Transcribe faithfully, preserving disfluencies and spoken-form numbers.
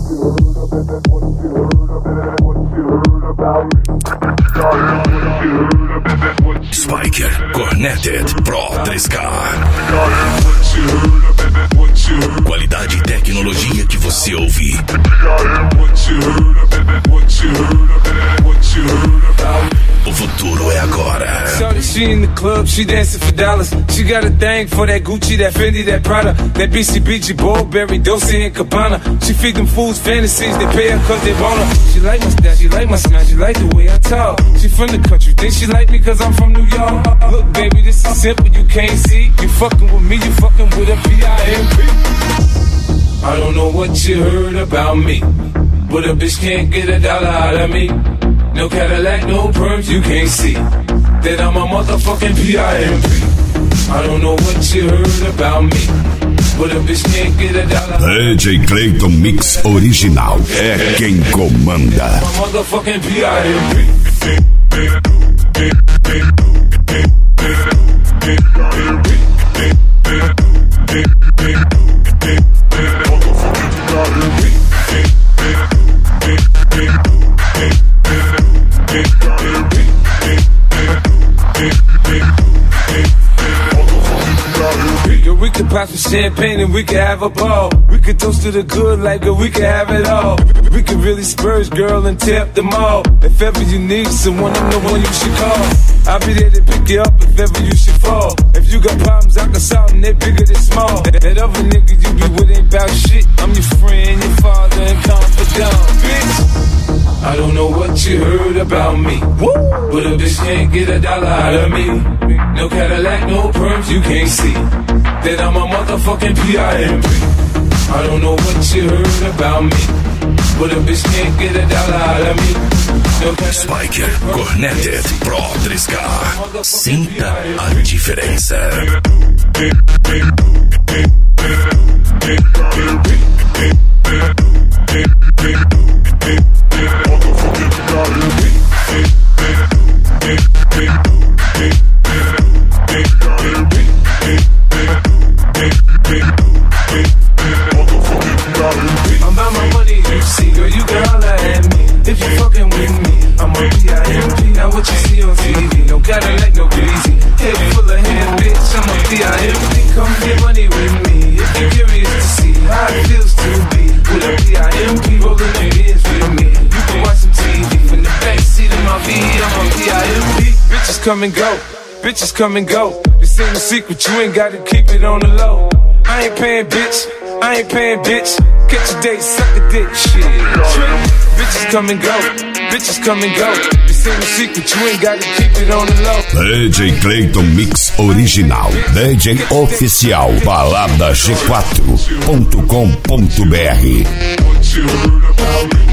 Spiker Connected Pro três K. Qualidade e tecnologia que você ouve. O futuro é agora. Shorty, she in the club, she dancing for dollars. She got a thing for that Gucci, that Fendi, that Prada, that B C B G, Burberry, Dolce and Gabbana. She feed them fools fantasies, they pay her cause they want her. She like my style, she like my smile, she like the way I talk. She from the country, think she like me cause I'm from New York. Look baby, this is simple, you can't see. You fucking with me, you fucking with a P I M P. I don't know what you heard about me, but a bitch can't get a dollar out of me. No Cadillac, no perms, you can't see that I'm a motherfucking P I M P. I don't know what you heard about me, but a bitch can't get a dollar. D J Clayton Mix Original é quem comanda. I'm a motherfucking P I M P. We could pop some champagne and we could have a ball. We could toast to the good like a we could have it all. We could really spurge, girl, and tear up the mall. If ever you need someone, I'm the one you should call. I'll be there to pick you up if ever you should fall. If you got problems, I can solve them, they're bigger than small. That other nigga you be with ain't about shit. I'm your friend, your father, and confidant, bitch. I don't know what you heard about me, woo, but a bitch can't get a dollar out of me. No Cadillac, no perms, you can't see that I'm a motherfucking P I M P. I don't know what you heard about me, but a bitch can't get a dollar out of me. No Spiker Connected Pro três K. Sinta a diferença. I'm about my money, you see, girl, you can holler at me. If you fucking with me, I'm a P I M P. Now what you see on T V, no Cadillac, no greasy. Head full of hair, bitch, I'm a P I M P. Come get money with me, if you're curious to see how it feels to be with a P I M P. Rolling the years with me, you can watch some T V from the backseat of my V, I'm a P I M P. Bitches come and go, bitches come and go. This ain't a secret, you ain't gotta keep it on the low. I ain't paying, bitch, I ain't paying, bitch. Catch a date, suck a dick, shit. Bitches come and go, bitches come and go. This ain't a secret, you ain't gotta keep it on the low. D J Clayton Mix Original, D J oficial, balada g quatro ponto com ponto b r.